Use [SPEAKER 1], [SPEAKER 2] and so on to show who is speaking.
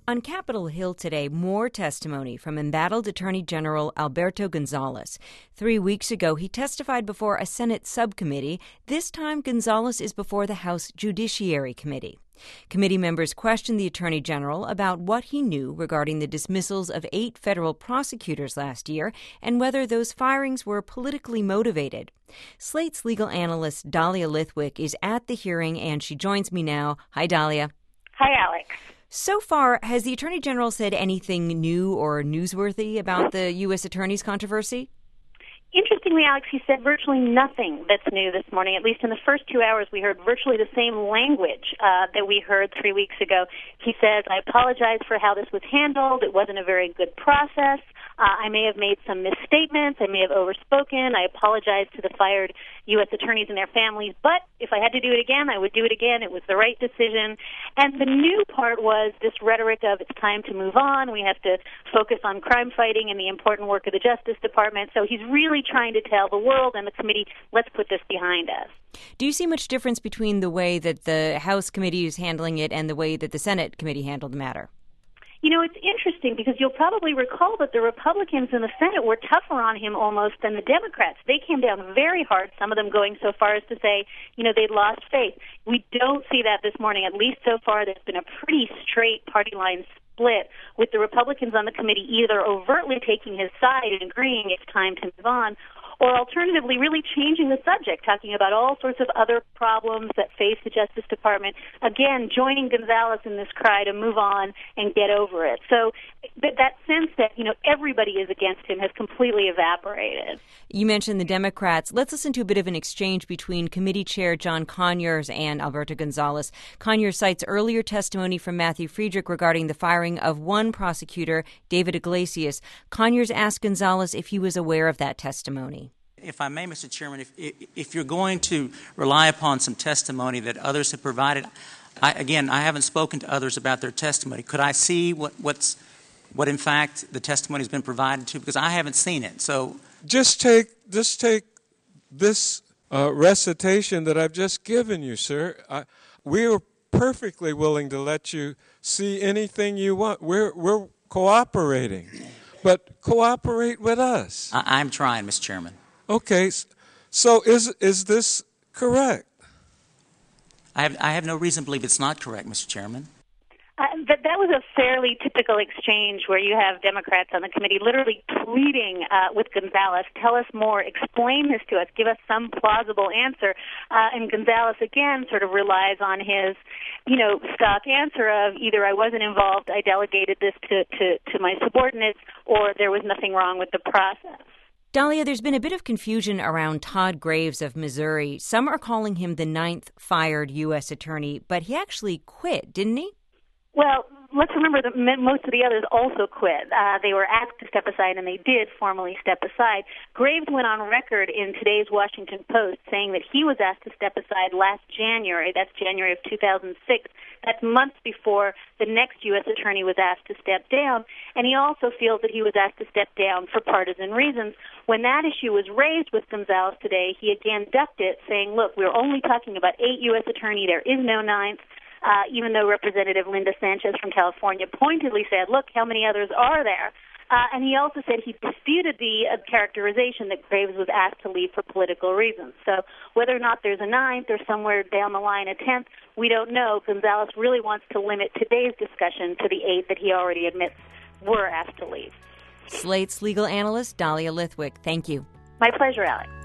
[SPEAKER 1] On Capitol Hill today, more testimony from embattled Attorney General Alberto Gonzales. 3 weeks ago, he testified before a Senate subcommittee. This time, Gonzales is before the House Judiciary Committee. Committee members questioned the Attorney General about what he knew regarding the dismissals of 8 federal prosecutors last year and whether those firings were politically motivated. Slate's legal analyst Dahlia Lithwick is at the hearing, and she joins me now. Hi, Dahlia.
[SPEAKER 2] Hi, Alex.
[SPEAKER 1] So far, has the Attorney General said anything new or newsworthy about the U.S. Attorney's controversy?
[SPEAKER 2] Interestingly, Alex, he said virtually nothing that's new this morning. At least in the first 2 hours, we heard virtually the same language that we heard 3 weeks ago. He says, I apologize for how this was handled. It wasn't a very good process. I may have made some misstatements. I may have overspoken. I apologize to the fired U.S. attorneys and their families. But if I had to do it again, I would do it again. It was the right decision. And the new part was this rhetoric of it's time to move on. We have to focus on crime fighting and the important work of the Justice Department. So he's really trying to tell the world and the committee, let's put this behind us.
[SPEAKER 1] Do you see much difference between the way that the House committee is handling it and the way that the Senate committee handled the matter?
[SPEAKER 2] You know, it's interesting because you'll probably recall that the Republicans in the Senate were tougher on him almost than the Democrats. They came down very hard, some of them going so far as to say, they'd lost faith. We don't see that this morning. At least so far, there's been a pretty straight party line split with the Republicans on the committee either overtly taking his side and agreeing it's time to move on, or alternatively really changing the subject, talking about all sorts of other problems that face the Justice Department, again, joining Gonzales in this cry to move on and get over it. So that sense that, everybody is against him has completely evaporated.
[SPEAKER 1] You mentioned the Democrats. Let's listen to a bit of an exchange between Committee Chair John Conyers and Alberto Gonzales. Conyers cites earlier testimony from Matthew Friedrich regarding the firing of one prosecutor, David Iglesias. Conyers asked Gonzales if he was aware of that testimony.
[SPEAKER 3] If I may, Mr. Chairman, if you're going to rely upon some testimony that others have provided, I haven't spoken to others about their testimony. Could I see what in fact the testimony has been provided to? Because I haven't seen it. So
[SPEAKER 4] just take this recitation that I've just given you, sir. We are perfectly willing to let you see anything you want. We're cooperating, but cooperate with us.
[SPEAKER 3] I'm trying, Mr. Chairman.
[SPEAKER 4] Okay, so is this correct?
[SPEAKER 3] I have no reason to believe it's not correct, Mr. Chairman.
[SPEAKER 2] That was a fairly typical exchange where you have Democrats on the committee literally pleading with Gonzales, tell us more, explain this to us, give us some plausible answer. And Gonzales, again, sort of relies on his, stock answer of either I wasn't involved, I delegated this to my subordinates, or there was nothing wrong with the process.
[SPEAKER 1] Dahlia, there's been a bit of confusion around Todd Graves of Missouri. Some are calling him the 9th fired U.S. attorney, but he actually quit, didn't he?
[SPEAKER 2] Well, let's remember that most of the others also quit. They were asked to step aside, and they did formally step aside. Graves went on record in today's Washington Post saying that he was asked to step aside last January. That's January of 2006. That's months before the next U.S. attorney was asked to step down. And he also feels that he was asked to step down for partisan reasons. When that issue was raised with Gonzales today, he again ducked it, saying, look, we're only talking about 8 U.S. attorneys. There is no 9th. Even though Representative Linda Sanchez from California pointedly said, look, how many others are there? And he also said he disputed the characterization that Graves was asked to leave for political reasons. So whether or not there's a 9th or somewhere down the line a 10th, we don't know. Gonzales really wants to limit today's discussion to the 8 that he already admits were asked to leave.
[SPEAKER 1] Slate's legal analyst, Dahlia Lithwick. Thank you.
[SPEAKER 2] My pleasure, Alex.